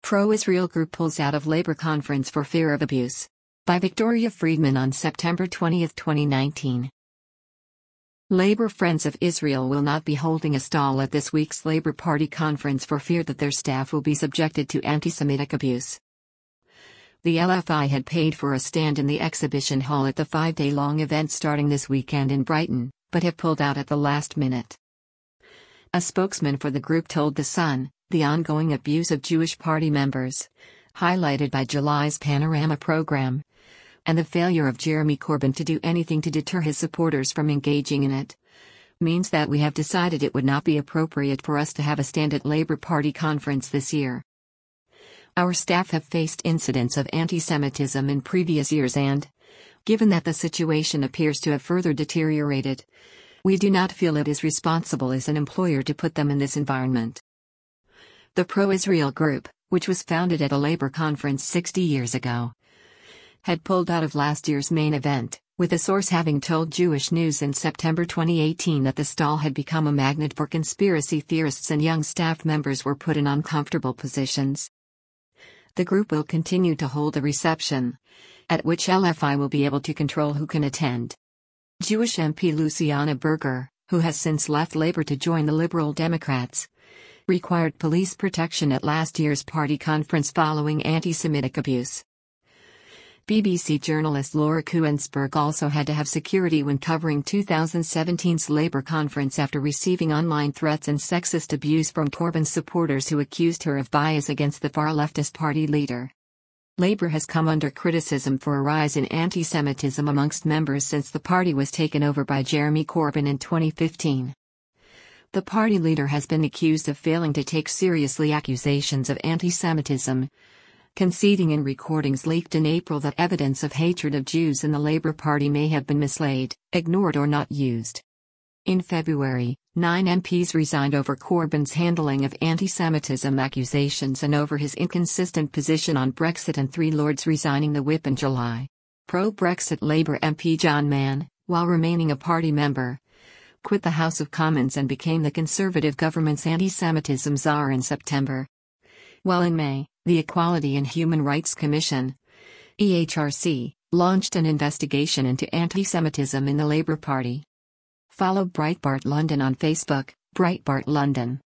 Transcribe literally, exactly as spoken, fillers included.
Pro-Israel group pulls out of Labor conference for fear of abuse. By Victoria Friedman on September twentieth, twenty nineteen. Labor Friends of Israel will not be holding a stall at this week's Labor Party conference for fear that their staff will be subjected to anti-Semitic abuse. The L F I had paid for a stand in the exhibition hall at the five-day-long event starting this weekend in Brighton, but have pulled out at the last minute. A spokesman for the group told The Sun, the ongoing abuse of Jewish party members, highlighted by July's Panorama program, and the failure of Jeremy Corbyn to do anything to deter his supporters from engaging in it, means that we have decided it would not be appropriate for us to have a stand at Labour Party conference this year. Our staff have faced incidents of anti-Semitism in previous years and, given that the situation appears to have further deteriorated, we do not feel it is responsible as an employer to put them in this environment. The Pro-Israel group, which was founded at a Labour conference sixty years ago, had pulled out of last year's main event, with a source having told Jewish News in September twenty eighteen that the stall had become a magnet for conspiracy theorists and young staff members were put in uncomfortable positions. The group will continue to hold a reception, at which L F I will be able to control who can attend. Jewish M P Luciana Berger, who has since left Labour to join the Liberal Democrats, required police protection at last year's party conference following anti-Semitic abuse. B B C journalist Laura Kuenssberg also had to have security when covering two thousand seventeen's Labour conference after receiving online threats and sexist abuse from Corbyn's supporters who accused her of bias against the far-leftist party leader. Labour has come under criticism for a rise in anti-Semitism amongst members since the party was taken over by Jeremy Corbyn in twenty fifteen. The party leader has been accused of failing to take seriously accusations of anti-Semitism, conceding in recordings leaked in April that evidence of hatred of Jews in the Labour Party may have been mislaid, ignored or not used. In February, nine M Ps resigned over Corbyn's handling of anti-Semitism accusations and over his inconsistent position on Brexit, and three Lords resigning the whip in July. Pro-Brexit Labour M P John Mann, while remaining a party member, quit the House of Commons and became the Conservative government's anti-Semitism czar in September. While in May, the Equality and Human Rights Commission, E H R C, launched an investigation into anti-Semitism in the Labour Party. Follow Breitbart London on Facebook, Breitbart London.